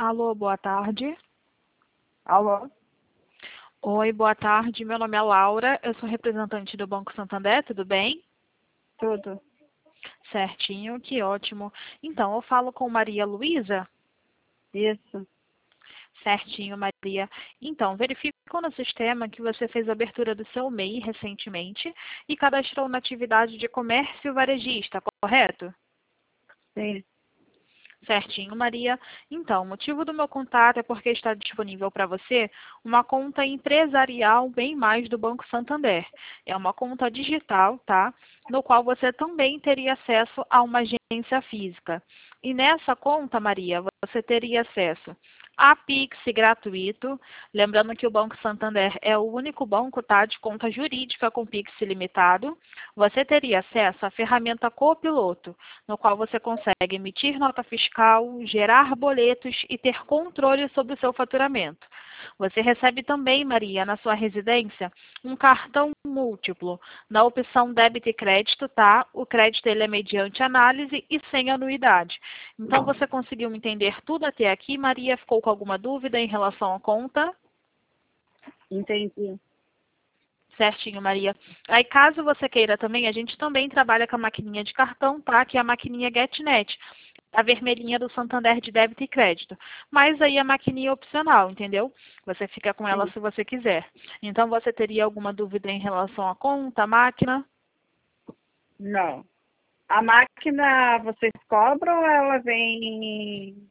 Alô, boa tarde. Alô? Oi, boa tarde. Meu nome é Laura, eu sou representante do Banco Santander, tudo bem? Tudo. Certinho, que ótimo. Então, eu falo com Maria Luísa? Isso. Certinho, Maria. Então, verifico no sistema que você fez a abertura do seu MEI recentemente e cadastrou na atividade de comércio varejista, correto? Sim. Certinho, Maria. Então, o motivo do meu contato é porque está disponível para você uma conta empresarial bem mais do Banco Santander. É uma conta digital, tá? No qual você também teria acesso a uma agência física. E nessa conta, Maria, você teria acesso a Pix gratuito. Lembrando que o Banco Santander é o único banco, tá, de conta jurídica com Pix ilimitado. Você teria acesso à ferramenta Copiloto, no qual você consegue emitir nota fiscal, gerar boletos e ter controle sobre o seu faturamento. Você recebe também, Maria, na sua residência, um cartão múltiplo, na opção débito e crédito, tá? O crédito ele é mediante análise e sem anuidade. Então, você conseguiu entender tudo até aqui, Maria? Ficou com alguma dúvida em relação à conta? Entendi. Certinho, Maria. Aí, caso você queira também, a gente também trabalha com a maquininha de cartão, tá? Que é a maquininha GetNet, a vermelhinha do Santander de débito e crédito. Mas aí a maquininha é opcional, entendeu? Você fica com ela Sim. se você quiser. Então, você teria alguma dúvida em relação à conta, à máquina? Não. A máquina vocês cobram ou ela vem.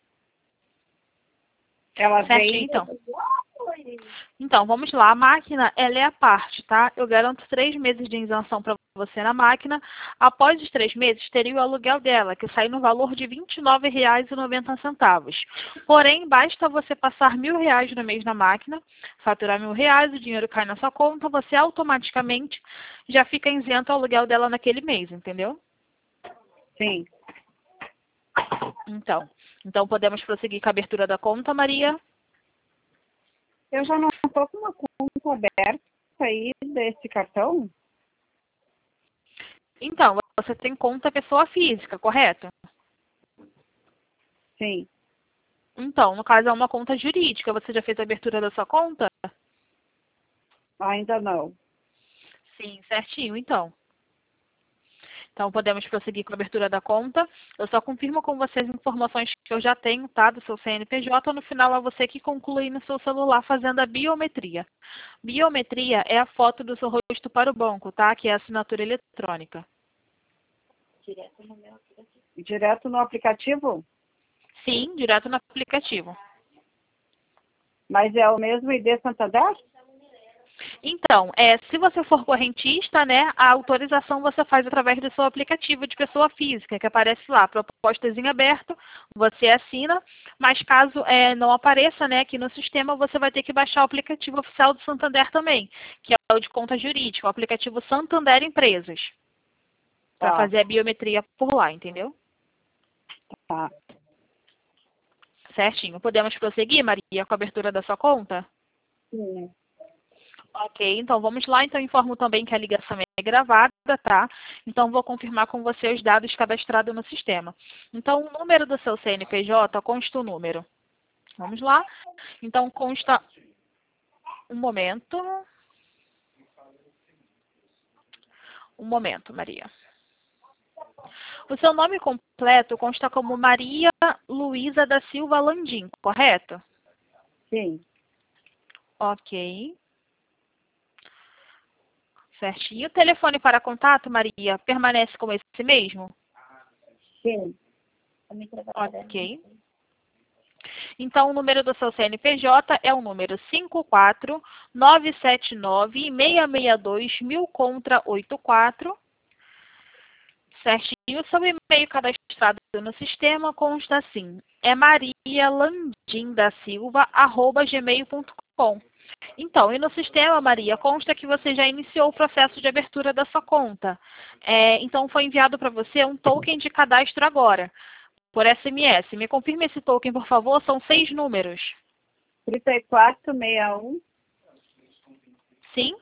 Ela Certinho, vem. então. Então, vamos lá. A máquina, ela é a parte, tá? Eu garanto 3 meses de isenção para você na máquina. Após os 3 meses, teria o aluguel dela, que sai no valor de R$ 29,90. Porém, basta você passar R$ 1.000 no mês na máquina, faturar R$ 1.000, o dinheiro cai na sua conta, você automaticamente já fica isento ao aluguel dela naquele mês, entendeu? Sim. Então podemos prosseguir com a abertura da conta, Maria? Eu já não estou com uma conta aberta aí desse cartão? Então, você tem conta pessoa física, correto? Sim. Então, no caso é uma conta jurídica. Você já fez a abertura da sua conta? Ainda não. Sim, certinho, então. Então, podemos prosseguir com a abertura da conta. Eu só confirmo com você as informações que eu já tenho, tá? Do seu CNPJ. No final, é você que conclui no seu celular fazendo a biometria. Biometria é a foto do seu rosto para o banco, tá? Que é a assinatura eletrônica. Direto no aplicativo? Sim, direto no aplicativo. Mas é o mesmo ID Santander? Então, se você for correntista, né, a autorização você faz através do seu aplicativo de pessoa física, que aparece lá, propostas em aberto, você assina, mas caso não apareça, né, aqui no sistema, você vai ter que baixar o aplicativo oficial do Santander também, que é o de conta jurídica, o aplicativo Santander Empresas, para Tá, fazer a biometria por lá, entendeu? tá. Certinho. Podemos prosseguir, Maria, com a abertura da sua conta? Sim. Ok, então vamos lá. Então informo também que a ligação é gravada, tá? Então vou confirmar com você os dados cadastrados no sistema. Então o número do seu CNPJ consta o número. Vamos lá? Então consta um momento. Um momento, Maria. O seu nome completo consta como Maria Luísa da Silva Landim, correto? Sim. Ok. Certinho. O telefone para contato, Maria, permanece como esse mesmo? Sim. Ok. Então, o número do seu CNPJ é o número 54979-662-1000 contra 84. Certinho. O seu e-mail cadastrado no sistema consta assim. É marialandim.da-silva@gmail.com. Então, e no sistema, Maria, consta que você já iniciou o processo de abertura da sua conta. Então, foi enviado para você um token de cadastro agora, por SMS. Me confirme esse token, por favor. São 6 números. 3461 Sim?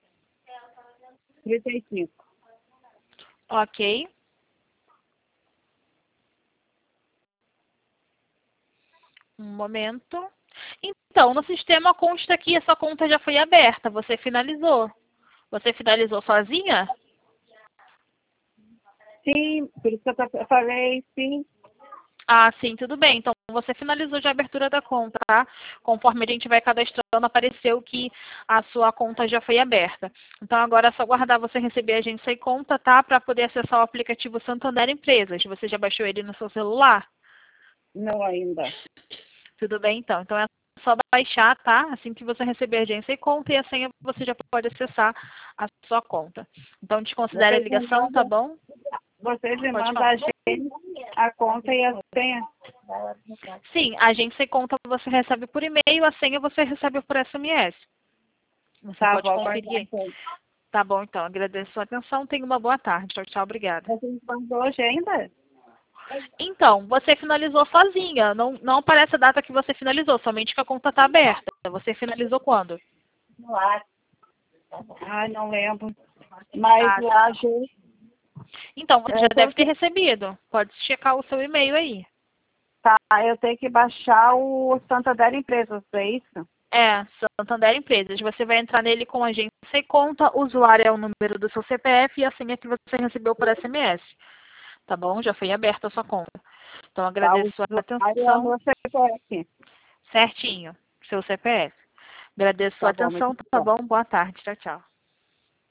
35. Ok. Um momento. Então, no sistema consta que essa conta já foi aberta. Você finalizou. Você finalizou sozinha? Sim, por isso que eu falei sim. Ah, sim, tudo bem. Então, você finalizou já a abertura da conta, tá? Conforme a gente vai cadastrando, apareceu que a sua conta já foi aberta. Então, agora é só guardar você receber a agência e conta, tá? Para poder acessar o aplicativo Santander Empresas. Você já baixou ele no seu celular? Não ainda. Tudo bem, então. Então, é só baixar, tá? Assim que você receber a agência e conta, e a senha você já pode acessar a sua conta. Então, desconsidere a ligação, tá bom? Vocês me Pode mandam falar. a conta e a senha. Sim, a agência e conta você recebe por e-mail, a senha você recebe por SMS. Você Tá, pode vou conferir aguardar aí. então. Tá bom, então. Agradeço a sua atenção. Tenha uma boa tarde. Tchau, tchau. Obrigada. Vocês me mandam hoje ainda? Então, você finalizou sozinha. Não aparece a data que você finalizou, somente que a conta está aberta. Você finalizou quando? Ai, não lembro. Mas Ah, a gente... então, você já Eu deve tenho ter que, recebido. Pode checar o seu e-mail aí. tá, eu tenho que baixar o Santander Empresas, é isso? É, Santander Empresas. Você vai entrar nele com agência e conta, o usuário é o número do seu CPF e a senha que você recebeu por SMS. Tá bom? Já foi aberta a sua conta. Então, Tá, o agradeço a sua usuário é o atenção. meu CPF. Certinho, seu CPF. Agradeço a sua Tá bom, muito atenção, tá bom. bom? Boa tarde. Tchau, tchau.